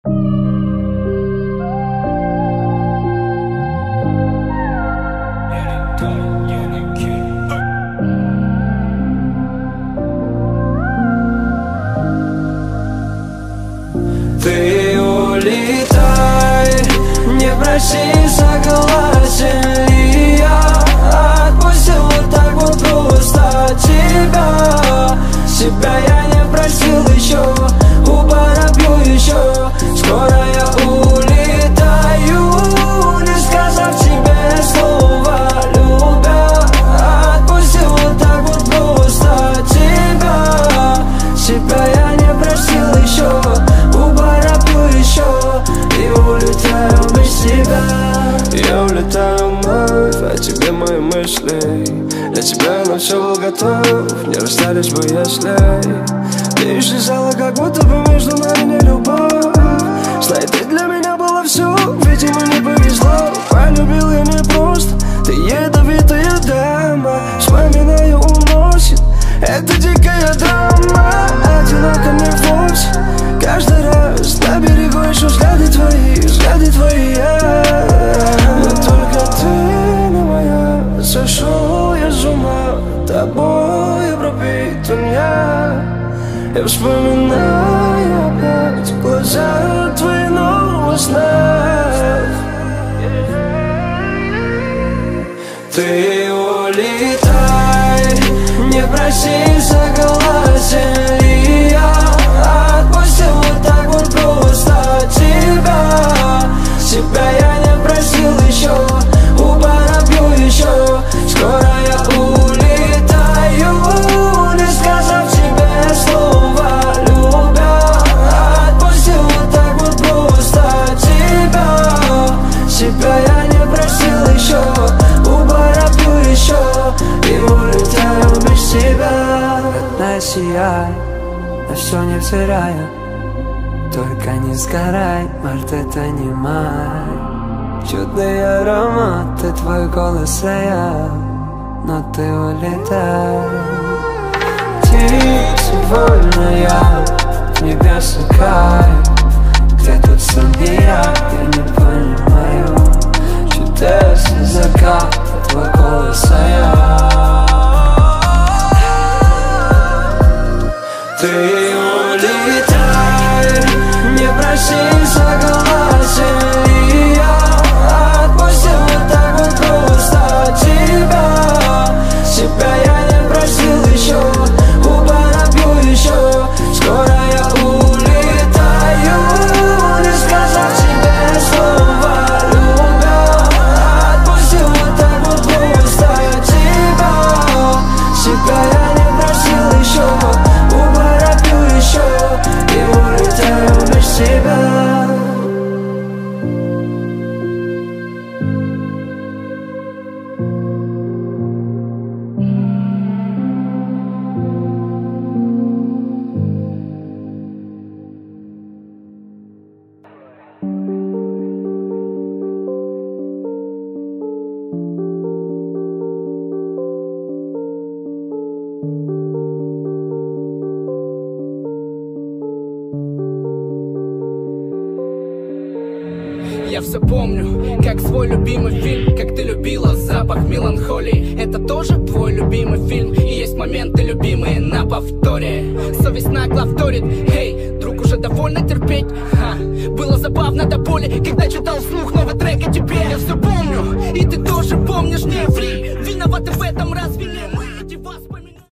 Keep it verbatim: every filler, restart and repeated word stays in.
Ты улетай, не проси, согласен ли я. Отпустил вот так вот просто тебя. Себя я не просил еще, у бара пью еще. Скоро я улетаю, не сказав тебе слова любя. Отпустил вот так вот просто тебя. Себя я не просил еще, у бара пью еще. И улетаю без тебя. Я улетаю вновь, а тебе мои мысли. Для тебя я на все был готов, не расстались бы если. Ты исчезала, как будто бы между нами не любовь. Знай, ты для меня была все, видимо не повезло. Полюбил я не просто, ты ядовитая дама. Вспоминаю, уносит, это дикая драма. Одиноко мне вовсе, каждый раз на берегу еще взгляды твои, взгляды твои. Но только ты не моя, сошел я с ума. Тобой пропитан я. Я вспоминаю опять глаза твои, но во снах. Ты улетай, не проси, согласен ли я. Отпустил вот так вот просто тебя. Себя я не просил еще, у бара пью еще. Скоро я улетаю, не сказав тебе слова любя. Отпустил вот так вот просто тебя. Себя я не просил еще, у бара пью еще. И улетаю без тебя. Родная, сияй, на все не взирая. Только не сгорай, март, это не май. Чудный аромат, ты твой голос, а я, но ты улетай. Тихо, вольно я, в небеса кайф. Где тут сон и я, я не понимаю. Чудесный закат, твой голос, а я. Ты улетай, не проси, согласен ли я. Отпустил вот так вот просто тебя. Себя я не просил еще, у бара пью еще. Скоро я улетаю, не сказав тебе слова любя. Отпустил вот так вот просто тебя. Себя я не просил еще, у бара пью еще. И улетаю без тебя. Я все помню, как свой любимый фильм, как ты любила запах меланхолии. Это тоже твой любимый фильм, и есть моменты любимые на повторе. Совесть нагло вторит, эй, друг, уже довольно терпеть. Ха, было забавно до боли, когда читал вслух новый трек о тебе. Я все помню, и ты тоже помнишь, не ври. Виноваты в этом разве не